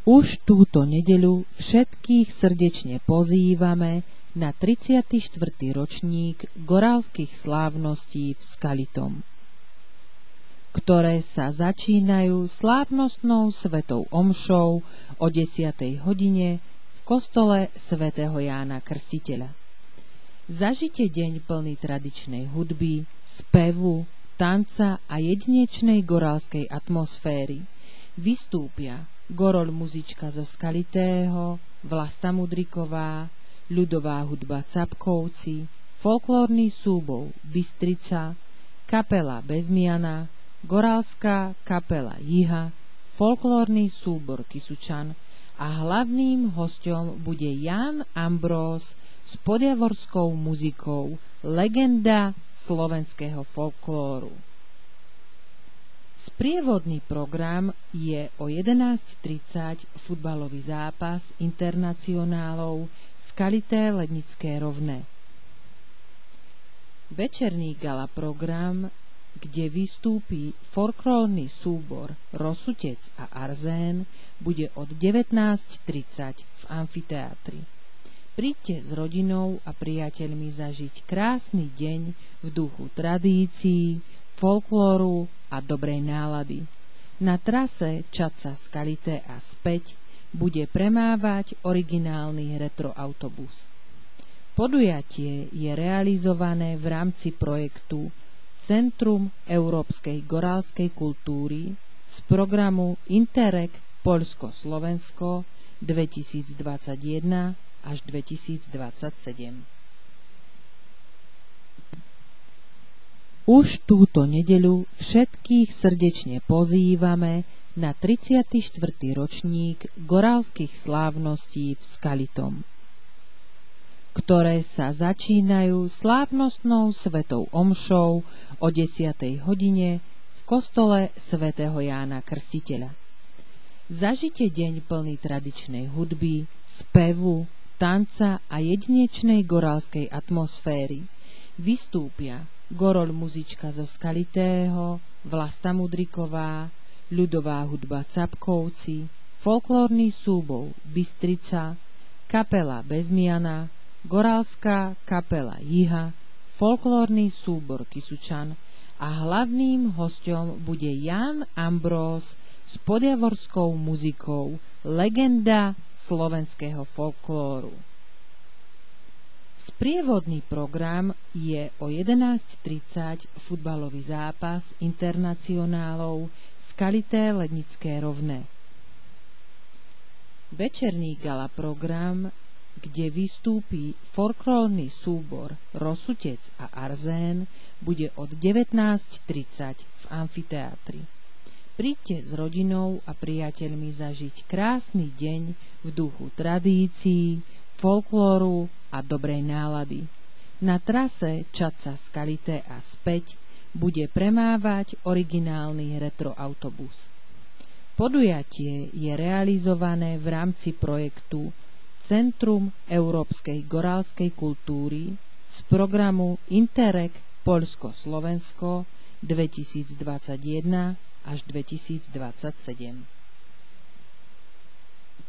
Už túto nedeľu všetkých srdečne pozývame na 34. ročník gorálskych slávností v Skalitom, ktoré sa začínajú slávnostnou svetou omšou o 10. hodine v kostole svätého Jána Krstiteľa. Zažite deň plný tradičnej hudby, spevu, tanca a jedinečnej gorálskej atmosféry. Vystúpia Gorol muzička zo Skalitého, Vlasta Mudriková, ľudová hudba Capkovci, folklórny súbor Bystrica, kapela Bezmiana, gorálska kapela Jiha, folklórny súbor Kysučan a hlavným hosťom bude Jan Ambrós s podjavorskou muzikou, legenda slovenského folklóru. Sprievodný program je o 11:30 futbalový zápas internacionálov Skalité Lednické Rovné. Večerný gala program, kde vystúpi folklórny súbor Rosutec a Arzén, bude od 19:30 v amfiteátri. Príďte s rodinou a priateľmi zažiť krásny deň v duchu tradícií, folklóru a dobrej nálady. Na trase Čadca-Skalité a späť bude premávať originálny retroautobus. Podujatie je realizované v rámci projektu Centrum európskej gorálskej kultúry z programu Interreg Poľsko-Slovensko 2021 až 2027. Už túto nedeľu všetkých srdečne pozývame na 34. ročník gorálskych slávností v Skalitom, ktoré sa začínajú slávnostnou svetou omšou o 10. hodine v kostole svätého Jána Krstiteľa. Zažite deň plný tradičnej hudby, spevu, tanca a jedinečnej gorálskej atmosféry. Vystúpia Gorol muzička zo Skalitého, Vlasta Mudriková, ľudová hudba Capkovci, folklórny súbor Bystrica, kapela Bezmiana, gorálska kapela Jiha, folklórny súbor Kysučan a hlavným hosťom bude Jan Ambrós s podjavorskou muzikou, legenda slovenského folklóru. Sprievodný program je o 11:30 futbalový zápas internacionálov Skalité Lednické Rovné. Večerný gala program, kde vystúpi folklórny súbor Rosutec a Arzén, bude od 19:30 v amfiteátri. Príďte s rodinou a priateľmi zažiť krásny deň v duchu tradícií, folklóru a dobrej nálady. Na trase Čadca-Skalité a späť bude premávať originálny retroautobus. Podujatie je realizované v rámci projektu Centrum európskej gorálskej kultúry z programu Interreg Poľsko-Slovensko 2021 až 2027.